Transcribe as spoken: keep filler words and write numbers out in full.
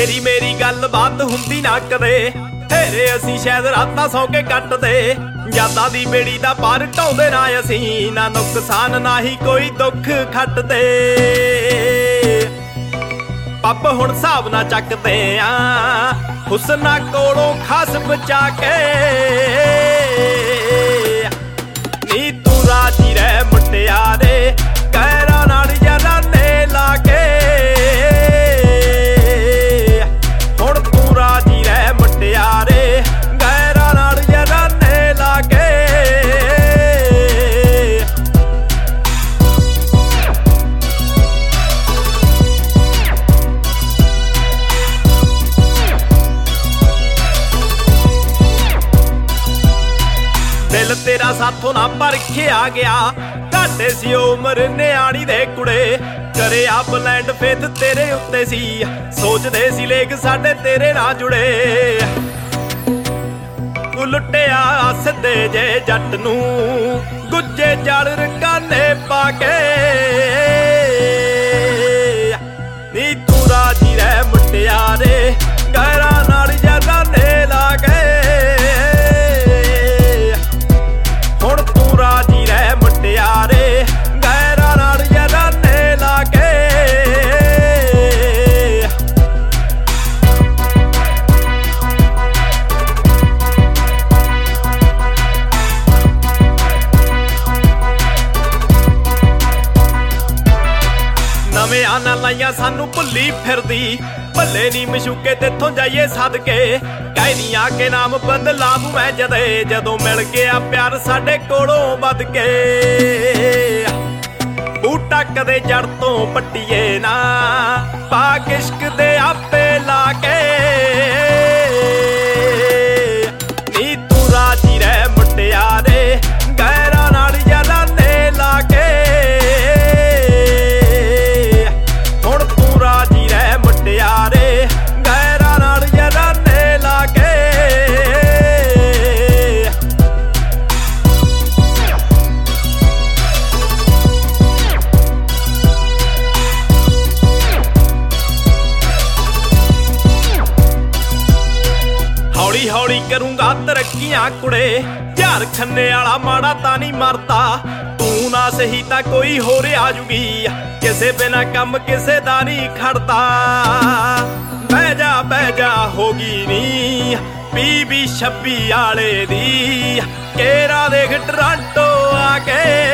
ਤੇਰੀ ਮੇਰੀ ਗੱਲ ਬਾਤ ਹੁੰਦੀ ਨਾ ਕਦੇ, ਤੇਰੇ ਅਸੀਂ ਸ਼ਾਇਦ ਰਾਤਾਂ ਸੌਂ ਕੇ ਕੱਟਦੇ। ਯਾਦਾਂ ਦੀ ਬੇੜੀ ਦਾ ਪਾਰ ਢਾਉਂਦੇ ਨਾ ਅਸੀਂ, ਨਾ ਨੁਕਸਾਨ ਨਾ ਹੀ ਕੋਈ ਦੁੱਖ ਖੱਟਦੇ। ਪੱਬ ਹੁਣ ਹਿਸਾਬ ਨਾ ਚੱਕਦੇ ਆ, ਹੁਸਨਾ ਕੋਲੋਂ ਖਾਸ ਬਚਾ ਕੇ। ਨੀ ਤੂੰ ਰਾਜੀ ਰਹਿ ਮੁਟਿਆਰੇ, ਕਹਿਰਾਂ ਨਾਲ ਯਾਰਾਂ ਨੇ ਲਾ ਕੇ। ਹੁਣ ਤੂੰ ਰਾਜੀ ਰਹਿ ਮੁਟਿਆਰੇ, ਕਹਿਰਾਂ ਨਾਲ ਯਾਰਾਂ ਨੇ ਲਾ ਕੇ। ਦਿਲ ਤੇਰਾ ਸਾਥੋਂ ਨਾ ਪਰਖਿਆ ਗਿਆ, ਘਾਟੇ ਸੀ ਉਮਰ ਨਿਆਣੀ ਦੇ ਕੁੜੇ। ਕਰੇ ਆ ਬਲੈਂਡ ਫੇਥ ਤੇਰੇ ਉੱਤੇ ਸੀ, ਸੋਚਦੇ ਸੀ ਲੇਖ ਸਾਡੇ ਤੇਰੇ ਨਾਲ ਜੁੜੇ। ਤੂੰ ਲੁੱਟਿਆ ਸਿੱਧੇ ਜੇ ਜੱਟ ਨੂੰ, ਗੁੱਜੇ ਜਲ ਰਕਾਨੇ ਪਾ ਕੇ। ਨੀ ਤੂੰ ਰਾਜੀ ਰਹਿ ਮੁਟਿਆਰੇ, ਗਹਿਰਾਂ ਨਾਲ ਯਾਰਾਂ ਨੇ ਲਾ ਕੇ। ਹੁਣ ਤੂੰ ਰਾਜੀ ਰਹਿ ਮੁਟਿਆਰੇ, ਗਹਿਰਾਂ ਨਾਲ ਯਾਰਾਂ ਨੇ ਲਾ ਕੇ। ਨਵੇਂ ਆਨਾ ਲਾਈਆਂ ਸਾਨੂੰ ਭੁੱਲੀ ਫਿਰਦੀ, ਭੱਲੇ ਨੀ ਮਸ਼ੂਕੇ ਤੇਥੋਂ ਜਾਈਏ ਸਦਕੇ। ਕਹਿਨੀ ਆ ਕੇ ਨਾਮ ਬਦਲਾ ਦੂੰ ਮੈਂ ਜਦੇ, ਜਦੋਂ ਮਿਲ ਗਿਆ ਪਿਆਰ ਸਾਡੇ ਕੋਲੋਂ ਵੱਧ ਕੇ। ਬੂਟਾ ਕਦੇ ਜੜ ਤੋਂ ਪੱਟੀਏ ਨਾ, ਪਾ ਕਿਸ਼ਕ ਦੇ ਆਪੇ ਲਾ ਕੇ। ਨੀ ਤੂੰ ਰਾਜੀ ਰਹਿ ਮੁਟਿਆਰੇ, ਗਹਿਰਾਂ ਨਾਲ ਯਾਰਾਂ ਨੇ ਲਾ ਕੇ। ਹੁਣ ਤੂੰ ਰਾਜੀ ਰਹਿ ਮੁਟਿਆਰੇ, ਗਹਿਰਾਂ ਨਾਲ ਯਾਰਾਂ ਨੇ ਲਾ ਕੇ। ਹੌਲੀ ਹੌਲੀ ਕਰੂੰਗਾ ਤਰੱਕੀਆਂ ਕੁੜੇ, ਯਾਰ ਖੰਨੇ ਵਾਲਾ ਮਾੜਾ ਤਾਂ ਨਹੀਂ ਮਰਦਾ। ਤੂੰ ਨਾ ਸਹੀ ਤਾਂ ਕੋਈ ਹੋਰ ਆਜੂਗੀ, ਕਿਸੇ ਬਿਨਾ ਕੰਮ ਕਿਸੇ ਦਾ ਨਹੀਂ ਖੜਦਾ। ਬਹਿ ਜਾ ਬਹਿ ਜਾ ਹੋਗੀ ਨੀ ਵੀਹ ਵੀਹ ਛੱਬੀ ਵਾਲੇ ਦੀ, ਕੇਰਾ ਦੇਖ ਟਰਾਂਟੋ ਆ ਕੇ।